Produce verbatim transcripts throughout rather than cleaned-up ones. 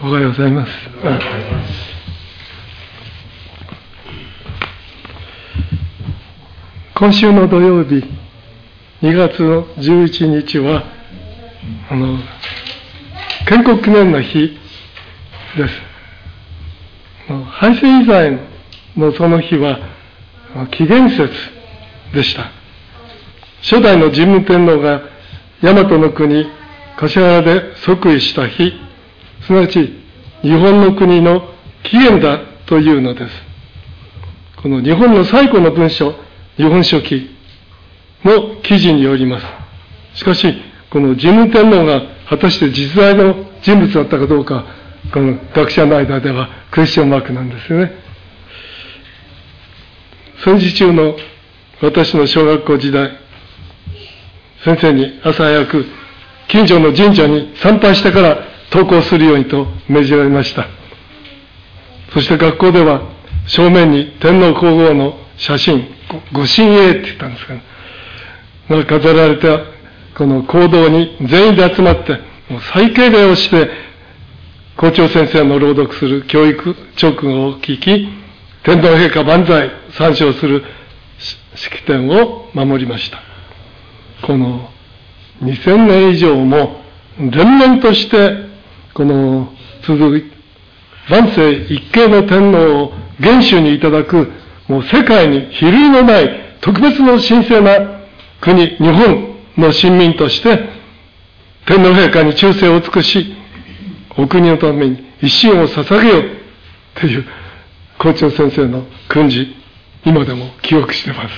おはようございます。今週の土曜日、にがつのじゅういちにちは、あの、建国記念の日です。敗戦以前のその日は、紀元節でした。初代の神武天皇が大和の国、橿原で即位した日、すなわち日本の国の起源だというのです。この日本の最古の文書、日本書紀の記事によります。しかし、この神武天皇が果たして実在の人物だったかどうか、この学者の間ではクエスチョンマークなんですよね。戦時中の私の小学校時代、先生に朝早く近所の神社に参拝してから登校するようにと命じられました。そして学校では正面に天皇皇后の写真、ご神影って言ったんですかね、が飾られたこの講堂に全員で集まって、もう最敬礼をして校長先生の朗読する教育直後を聞き、天皇陛下万歳参照する式典を守りました。このにせんねん以上も連綿としてこの続い万世一系の天皇を元首にいただく、もう世界に比類のない特別の神聖な国、日本の臣民として天皇陛下に忠誠を尽くし、お国のために一心を捧げようという校長先生の訓示、今でも記憶しています。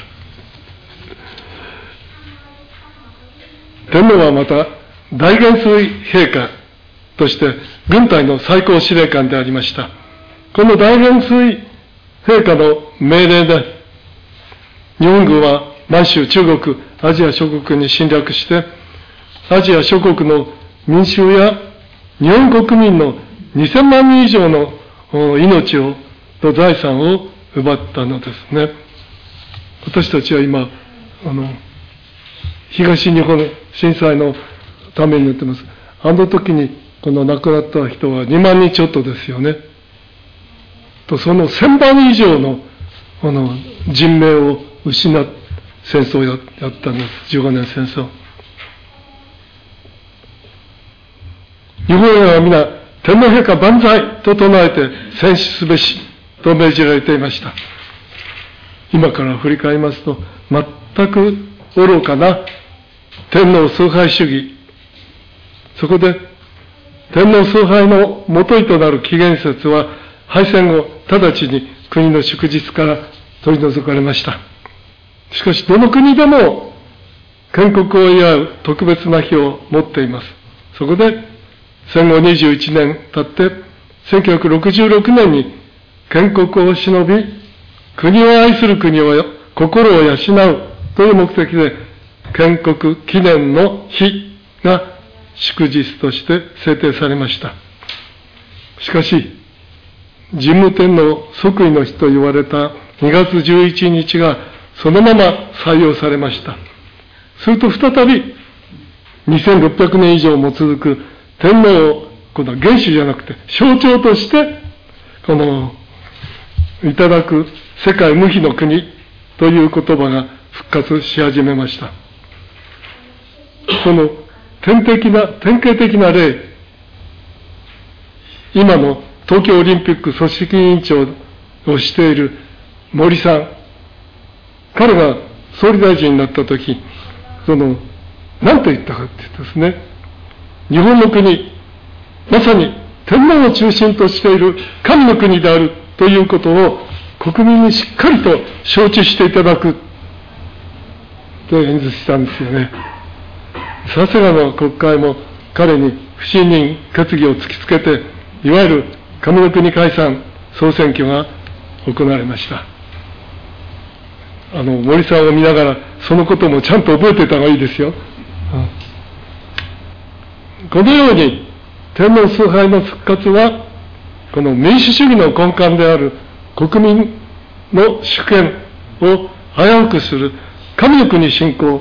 天皇はまた大元帥陛下として軍隊の最高司令官でありました。この大元帥陛下の命令で日本軍は満州、中国、アジア諸国に侵略して、アジア諸国の民衆や日本国民のにせんまんにん以上の命をと財産を奪ったのですね。私たちは今、あの、東日本震災のために言ってます。あの時にこの亡くなった人はにまんにんちょっとですよね。と、そのせんばい以上の、あの、人命を失っ、戦争をやったんです。じゅうごねん戦争。日本兵は皆、天皇陛下万歳と唱えて戦死すべしと命じられていました。今から振り返りますと、全く愚かな天皇崇拝主義。そこで、天皇崇拝の元いとなる紀元節は、敗戦後、直ちに国の祝日から取り除かれました。しかし、どの国でも建国を祝う特別な日を持っています。そこで、戦後にじゅういちねん経って、せんきゅうひゃくろくじゅうろくねんに建国を忍び、国を愛する国を、心を養うという目的で、建国記念の日が祝日として制定されました。しかし、神武天皇即位の日と言われたにがつじゅういちにちがそのまま採用されました。すると再び、にせんろっぴゃくねん以上も続く天皇を、この元首じゃなくて象徴として、この、いただく世界無比の国という言葉が復活し始めました。その典的な、典型的な例、今の東京オリンピック組織委員長をしている森さん、彼が総理大臣になったとき、その、何と言ったかって言ったですね、日本の国、まさに天皇を中心としている神の国であるということを国民にしっかりと承知していただくと演説したんですよね。さすがの国会も彼に不信任決議を突きつけて、いわゆる神の国解散総選挙が行われました。あの、森さんを見ながら、そのこともちゃんと覚えていた方がいいですよ。うん、このように、天皇崇拝の復活は、この民主主義の根幹である国民の主権を危うくする神の国信仰、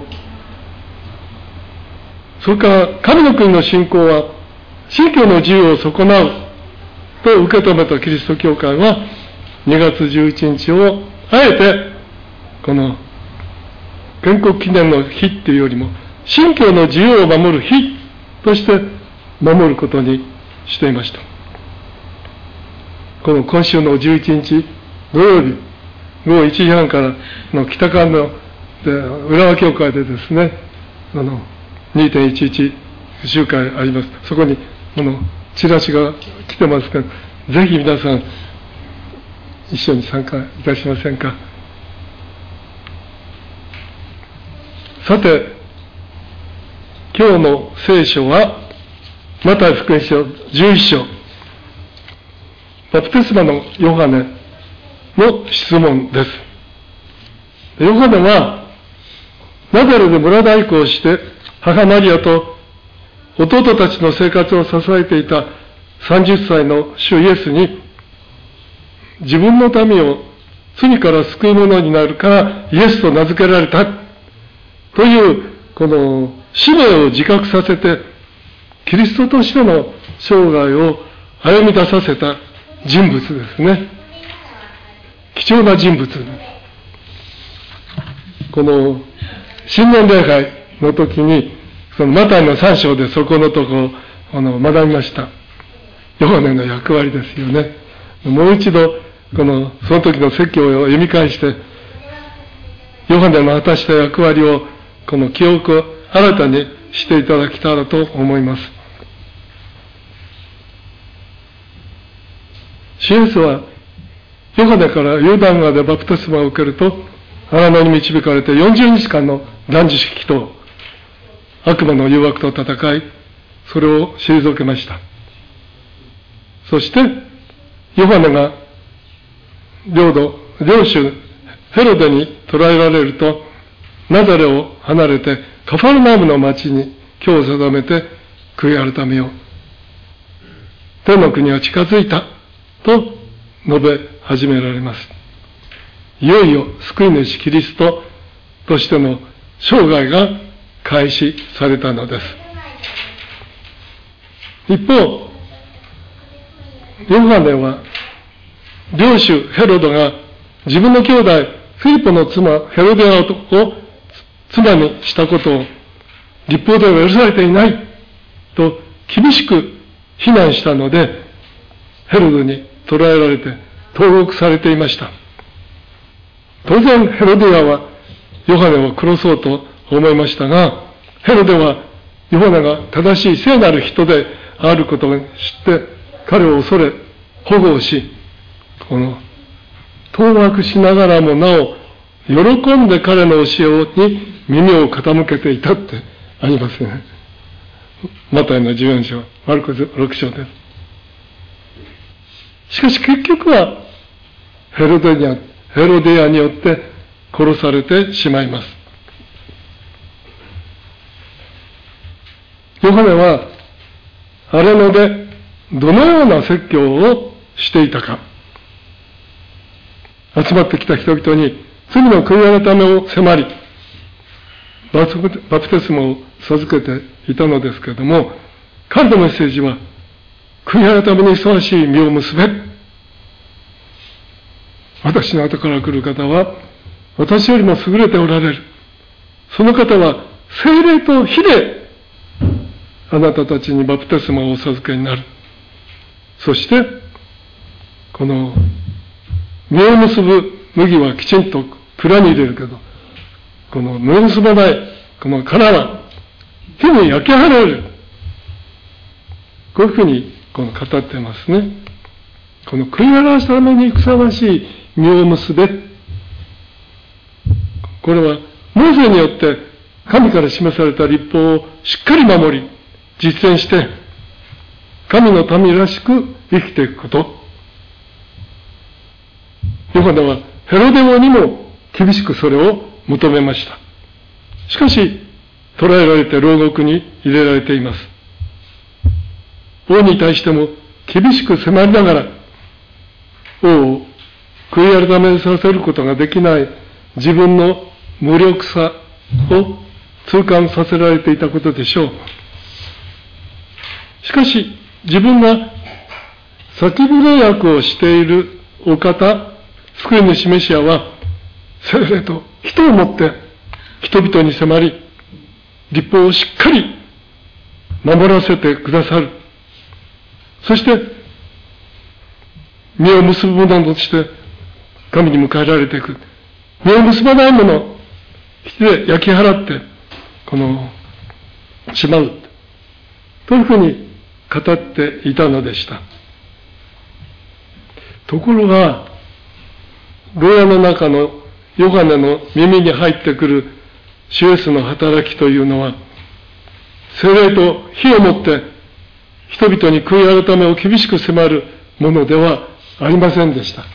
それから神の国の信仰は、信教の自由を損なうと受け止めたキリスト教会は、にがつじゅういちにちをあえてこの建国記念の日っていうよりも信教の自由を守る日として守ることにしていました。この今週のじゅういちにち土曜日ごごいちじはんからの北館の浦和教会でですね、あの にてんいちいち 集会あります。そこにこのチラシが来てますから、ぜひ皆さん一緒に参加いたしませんか。さて、今日の聖書はマタイ福音書じゅういっしょう、バプテスマのヨハネの質問です。ヨハネはナザレで村大工をして母マリアと弟たちの生活を支えていたさんじゅっさいの主イエスに、自分の民を罪から救う者になるからイエスと名付けられたというこの使命を自覚させて、キリストとしての生涯を歩み出させた人物ですね。貴重な人物。この新年礼拝の時に、そのマタイのさん章でそこのとこあの学びました。ヨハネの役割ですよね。もう一度このその時の説教を読み返して、ヨハネの果たした役割をこの記憶を新たにしていただきたいと思います。主イエスはヨハネからヨルダン川でバプテスマを受けると、荒野に導かれてよんじゅうにちかんの断食期と悪魔の誘惑と戦い、それを退けました。そしてヨハネが領土領主ヘロデに捕らえられると、ナザレを離れてカファルナウムの町に居を定めて悔い改めよう。天の国は近づいたと述べ始められます。いよいよ救い主キリストとしての生涯が開始されたのです。一方、ヨハネは領主ヘロドが自分の兄弟フィリポの妻ヘロデアを妻にしたことを律法では許されていないと厳しく非難したので、ヘロドに捕らえられて投獄されていました。当然ヘロデアはヨハネを殺そうと思いましたが、ヘロデはヨハネが正しい聖なる人であることを知って彼を恐れ保護をし、この当惑しながらもなお喜んで彼の教えに耳を傾けていたってありますね。マタイのじゅうよん章、マルコろく章です。しかし結局はヘロデア、ヘロデアによって殺されてしまいます。ヨハネは荒野でどのような説教をしていたか。集まってきた人々に罪の悔い改めを迫り、バプテスマを授けていたのですけれども、彼のメッセージは、悔い改めにふさわしい実を結べ。私の後から来る方は、私よりも優れておられる。その方は、聖霊と火で、あなたたちにバプテスマをお授けになる。そして、この、実を結ぶ麦はきちんと蔵に入れるけど、この実を結ばない、この殻は火に焼き払われる。こういうふうにこの語っていますね。この悔い改めすためにふさわしい実を結べ。これはモーセによって神から示された律法をしっかり守り、実践して、神の民らしく生きていくこと。ヨハネはヘロデ王にも厳しくそれを求めました。しかし、捕らえられて牢獄に入れられています。王に対しても厳しく迫りながら、王を悔い改めさせることができない自分の無力さを痛感させられていたことでしょう。しかし、自分が先触れ役をしているお方、救い主メシアは、聖霊と人をもって人々に迫り、律法をしっかり守らせてくださる。そして、実を結ぶ者として神に迎えられていく。実を結ばない者、火で焼き払って、この、しまう。というふうに語っていたのでした。ところが、牢屋の中のヨハネの耳に入ってくる主イエスの働きというのは、聖霊と火をもって人々に悔い改めを厳しく迫るものではありませんでした。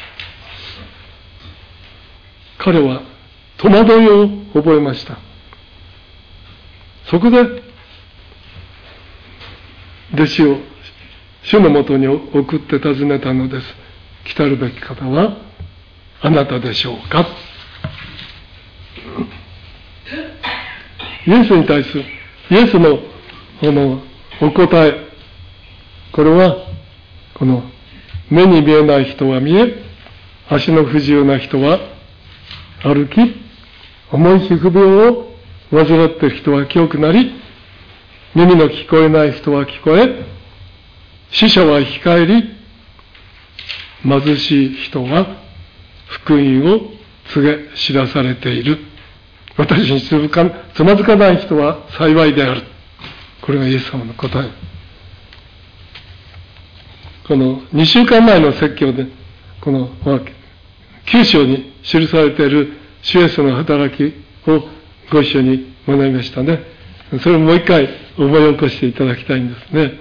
彼は戸惑いを覚えました。そこで弟子を主のもとに送って尋ねたのです。来たるべき方はあなたでしょうか。イエスに対するイエスのこのお答え、これはこの目に見えない人は見え、足の不自由な人は歩き、重い皮膚病を患っている人は清くなり、耳の聞こえない人は聞こえ、死者は生き返り、貧しい人は福音を告げ知らされている。私につまずかない人は幸いである。これがイエス様の答え。このにしゅうかんまえの説教で、このきゅう章に記されている主イエスの働きをご一緒に学びましたね。それをもう一回思い起こしていただきたいんですね。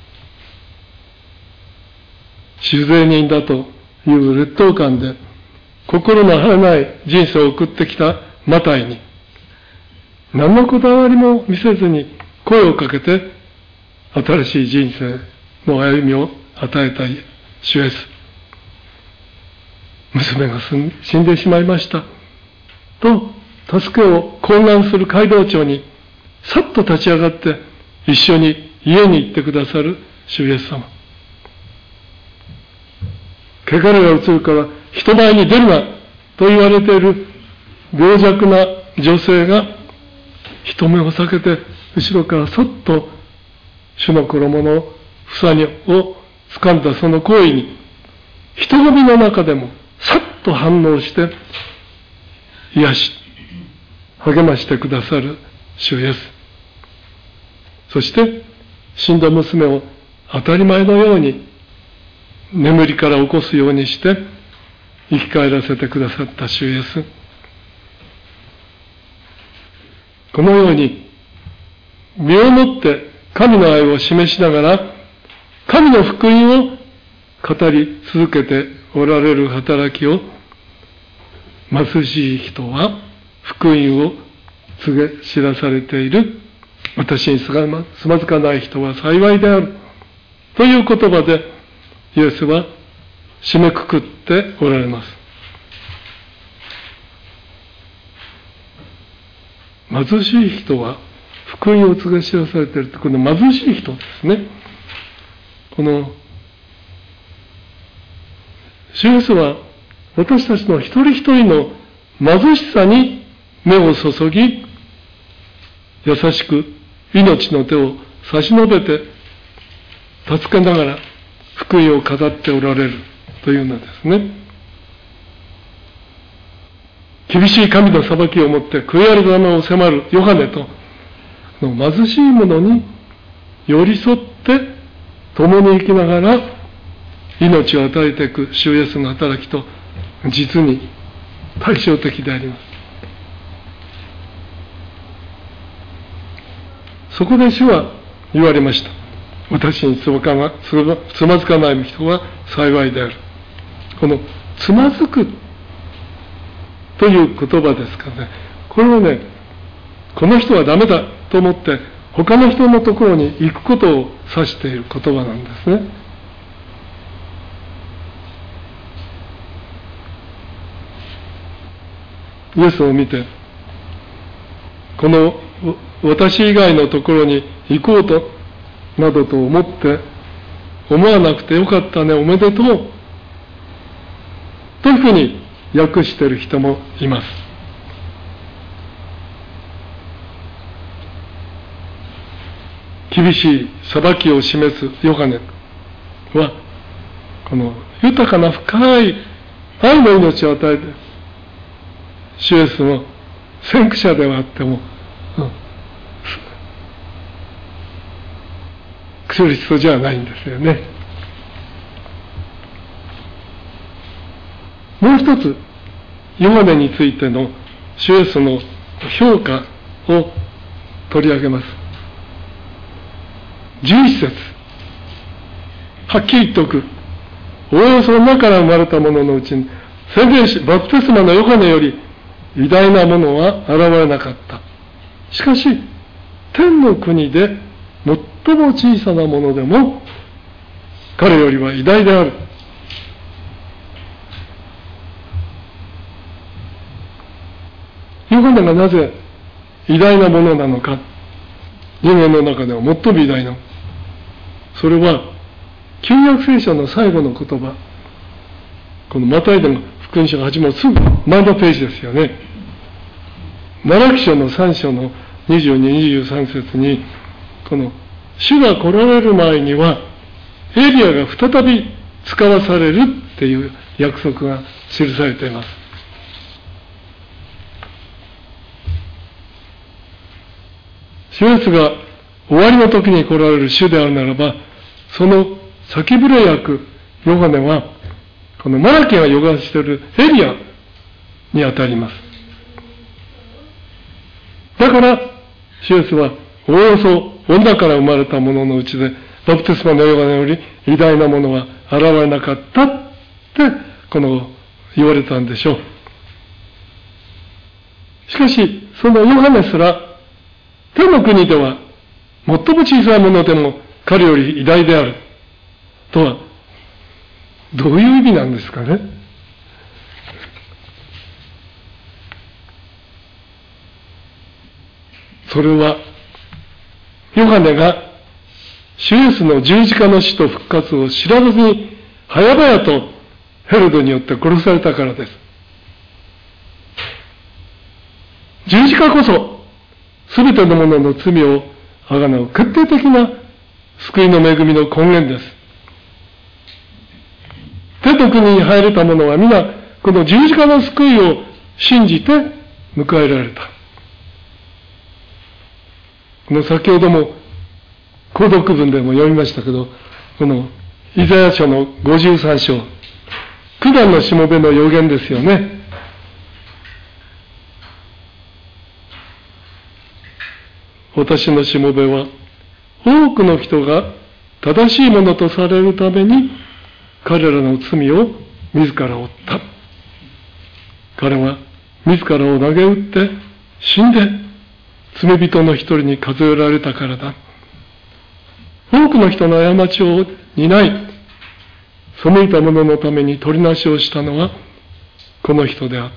酒税人だという劣等感で心の晴れない人生を送ってきたマタイに何のこだわりも見せずに声をかけて新しい人生の歩みを与えた主イエス。娘が死んでしまいましたと助けを懇願する街道長にさっと立ち上がって一緒に家に行ってくださる主イエス様。汚れが移るから人前に出るなと言われている病弱な女性が人目を避けて後ろからそっと主の衣の房を掴んだその行為に人混みの中でもさっと反応して癒し励ましてくださる主イエス。そして死んだ娘を当たり前のように眠りから起こすようにして生き返らせてくださった主イエス。このように身をもって神の愛を示しながら神の福音を語り続けておられる働きを貧しい人は福音を告げ知らされている。私につまずかない人は幸いであるという言葉でイエスは締めくくっておられます。貧しい人は福音を告げ知らされているって、この貧しい人ですね。この主イエスは私たちの一人一人の貧しさに目を注ぎ、優しく命の手を差し伸べて助けながら福音を語っておられるというのですね。厳しい神の裁きをもって悔い改めを迫るヨハネとの貧しい者に寄り添って共に生きながら命を与えていく主イエスの働きと実に対照的であります。そこで主は言われました。私につまずかない人は幸いである。このつまずくという言葉ですからね、これをね、この人はダメだと思って他の人のところに行くことを指している言葉なんですね。イエスを見て、この私以外のところに行こうとなどと思って思わなくてよかったね、おめでとう。というふうに訳している人もいます。厳しい裁きを示すヨハネは、この豊かな深い愛の命を与えて、主イエスの先駆者ではあっても、うん、来る人じゃないんですよね。もう一つ、ヨハネについての主イエスの評価を取り上げます。じゅういち節、はっきり言っておく。おおよその中から生まれた者のうちに、宣言し、バプテスマのヨハネより偉大なものは現れなかった。しかし、天の国で最も小さなものでも、彼よりは偉大である。ヨハネがなぜ偉大なものなのか。人間の中では最も偉大な。それは、旧約聖書の最後の言葉。このマタイでの福音書が始まるすぐ前のページですよね。奈良記書のさん章のにじゅうに、にじゅうさん節に、この主が来られる前には、エリアが再び使わされるっていう約束が記されています。主イエスが終わりの時に来られる主であるならば、その先触れ役、ヨハネは、このマラキが予言しているエリアにあたります。だから、主イエスは、おおよそ女から生まれた者のうちで、バプテスマのヨハネより偉大なものは現れなかったって、この、言われたんでしょう。しかし、そのヨハネすら、天の国では、最も小さいものでも彼より偉大である。とは、どういう意味なんですかね。それは、ヨハネが、主イエスの十字架の死と復活を知らずに、早々とヘロドによって殺されたからです。十字架こそ、すべての者の罪をあがなう決定的な救いの恵みの根源です。天の国に入れた者は皆、この十字架の救いを信じて迎えられた。この先ほども、購読文でも読みましたけど、このイザヤ書のごじゅうさん章、苦難のしもべの予言ですよね。私のしもべは、多くの人が正しいものとされるために、彼らの罪を自ら負った。彼は自らを投げ打って死んで罪人の一人に数えられたからだ。多くの人の過ちを担い、背いた者のために取りなしをしたのはこの人であった。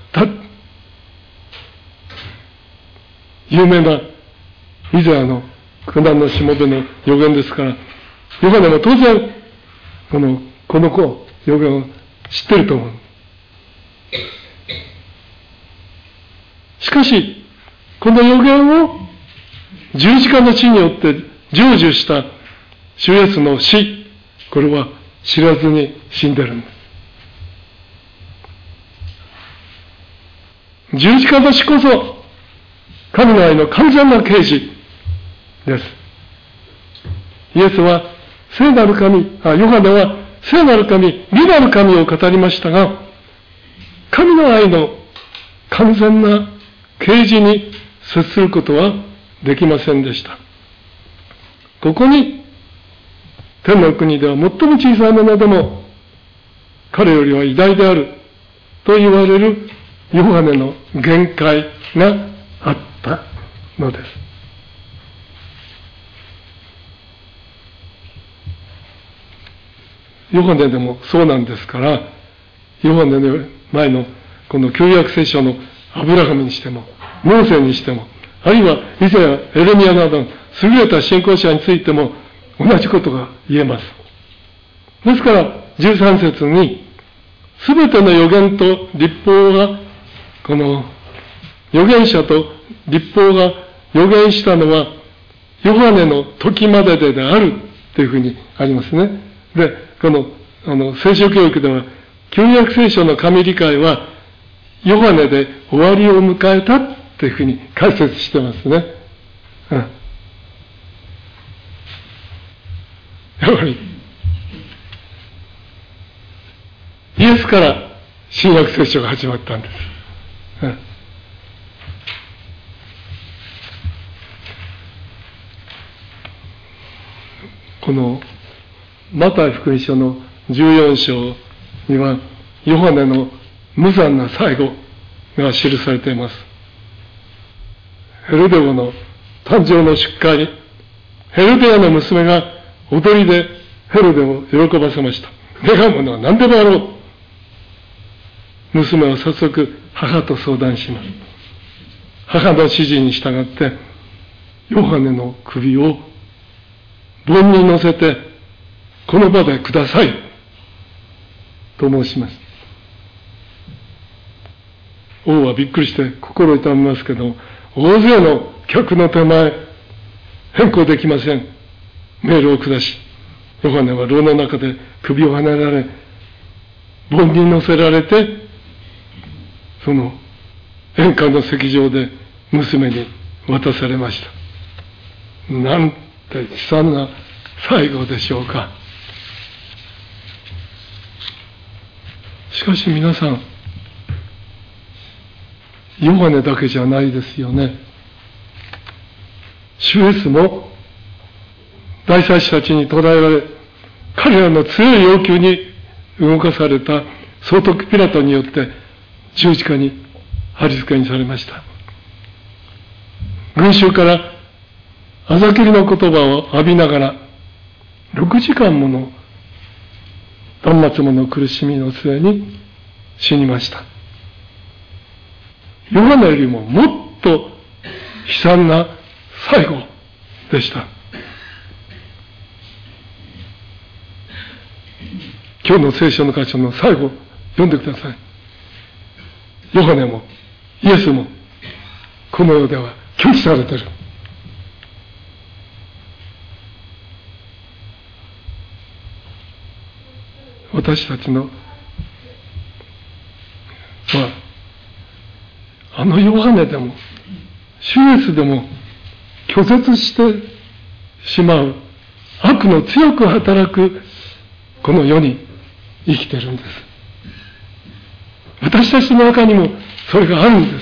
有名なイザヤの苦難のしもべの予言ですから、ヨハネも当然このこの子、予言を知ってると思う。しかし、この予言を十字架の死によって成就した主イエスの死、これは知らずに死んでるんです。十字架の死こそ、神の愛の完全な啓示です。イエスは聖なる神、あ、ヨハネは聖なる神、義なる神を語りましたが、神の愛の完全な啓示に接することはできませんでした。ここに、天の国では最も小さいものでも、彼よりは偉大であると言われるヨハネの限界があったのです。ヨハネでもそうなんですから、ヨハネの前のこの旧約聖書のアブラハムにしても、モーセにしても、あるいはイザヤ、エレミヤなどの優れた信仰者についても同じことが言えます。 ですから、じゅうさん節に、すべての預言と律法が、この、預言者と律法が預言したのは、ヨハネの時までであるというふうにありますね。で、この、あの、聖書教育では、旧約聖書の神理解は、ヨハネで終わりを迎えたというふうに解説してますね。うん。やはり、イエスから新約聖書が始まったんです。うん、このマタイ福音書のじゅうよん章には、ヨハネの無残な最後が記されています。ヘロデ王の誕生の出会に、ヘロデアの娘が踊りでヘロデを喜ばせました。願うものは何でもあろう。娘は早速母と相談します。母の指示に従って、ヨハネの首を盆に乗せて、この場でください。と申します。王はびっくりして心痛みますけど、大勢の客の手前、変更できません。メールを下し、ヨハネは牢の中で首をはねられ、盆に乗せられて、その宴会の席上で娘に渡されました。なんて悲惨な最後でしょうか。しかし皆さん、ヨハネだけじゃないですよね。主イエスも大祭司たちに捕らえられ、彼らの強い要求に動かされた総督ピラトによって十字架に貼り付けにされました。群衆からあざきりの言葉を浴びながら、ろくじかんもの断末もの苦しみの末に死にました。ヨハネよりももっと悲惨な最後でした。今日の聖書の箇所の最後、読んでください。ヨハネもイエスもこの世では拒否されている。私たちのはあのヨハネでも主イエスでも拒絶してしまう悪の強く働くこの世に生きているんです。私たちの中にもそれがあるんです。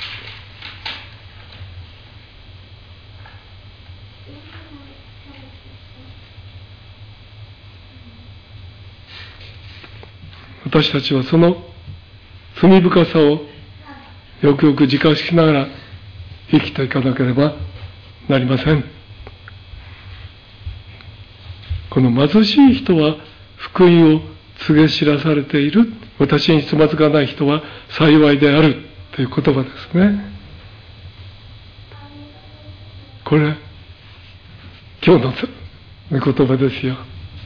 私たちはその罪深さをよくよく自覚しながら生きていかなければなりません。この貧しい人は福音を告げ知らされている。私につまずかない人は幸いであるという言葉ですね。これ、今日の御言葉ですよ。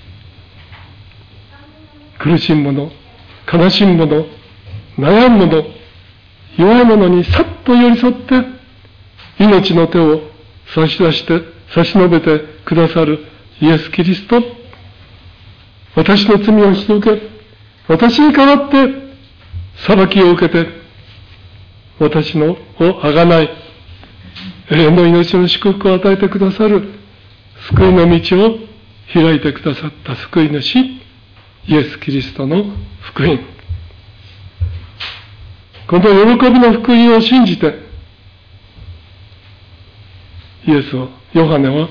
苦しむ者、悲しむ者、悩む者、弱い者にさっと寄り添って、命の手を差し出して、差し伸べてくださるイエス・キリスト。私の罪を引き受け、私に代わって裁きを受けて、私のをあがない、永遠の命の祝福を与えてくださる救いの道を開いてくださった救い主、イエス・キリストの福音。この喜びの福音を信じて、イエスを、ヨハネは、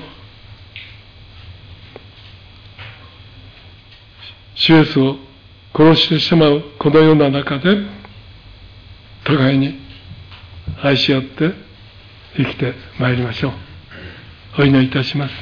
主イエスを殺してしまうこのような中で、互いに愛し合って生きてまいりましょう。お祈りいたします。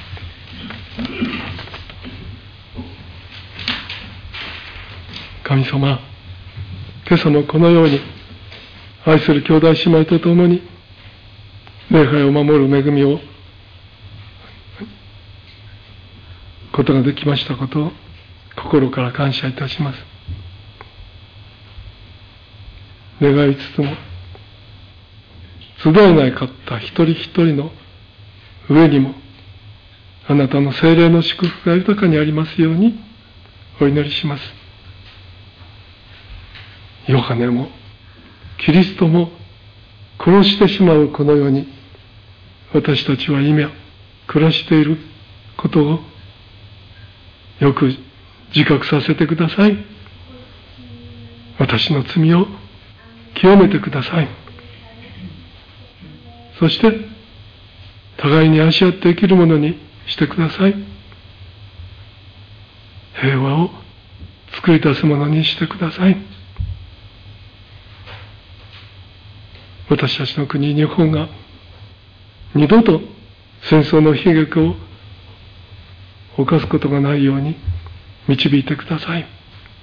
神様、今朝もこのように愛する兄弟姉妹と共に礼拝を守る恵みをことができましたことを心から感謝いたします。願いつつも、集えないかった一人一人の上にも、あなたの聖霊の祝福が豊かにありますようにお祈りします。ヨハネもキリストも殺してしまうこの世に、私たちは今暮らしていることをよく自覚させてください。私の罪を清めてください。そして互いに愛し合って生きるものにしてください。平和を作り出すものにしてください。私たちの国日本が二度と戦争の悲劇を犯すことがないように導いてください。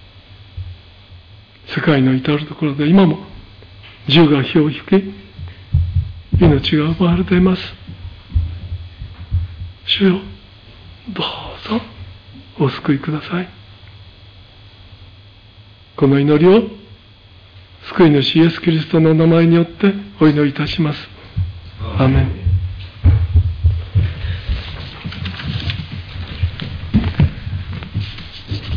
世界の至るところで今も銃が火を引き、命が奪われています。主よ、どうぞお救いください。この祈りを救い主イエス・キリストの名前によってお祈りいたします。アーメン。